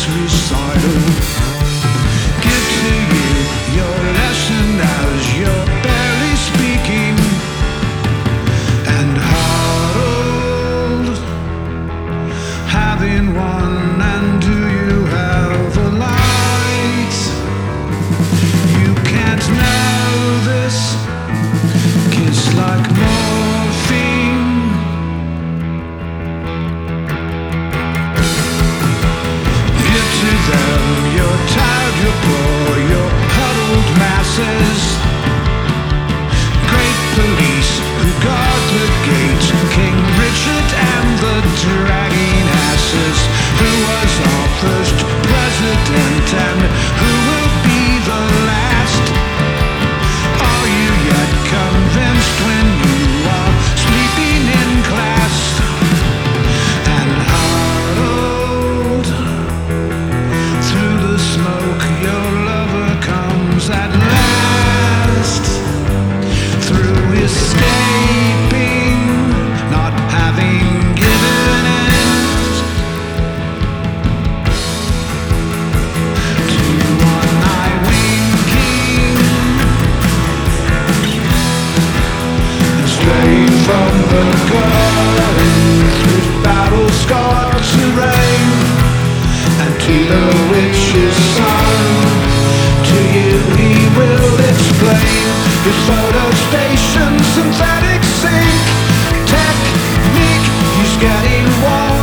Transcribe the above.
last recital. Give to you your lesson as you're barely speaking. And Harold, having won, and do you have a light? You can't know this, kiss like morphine. Give to them, you're tired, you're poor, you're huddled masses. Great police who guard the gate, King Richard and the dragging asses. Who was our first president and who will be the last? Are you yet convinced when you are sleeping in class? And Harold, through the smoke your lover comes at last. Through escaping, not having given in to one eye winking, and straight from the garden through battle-scarred terrain, and to the witch's son, to you he will explain his photo station synthetic sync technique. He's getting warm.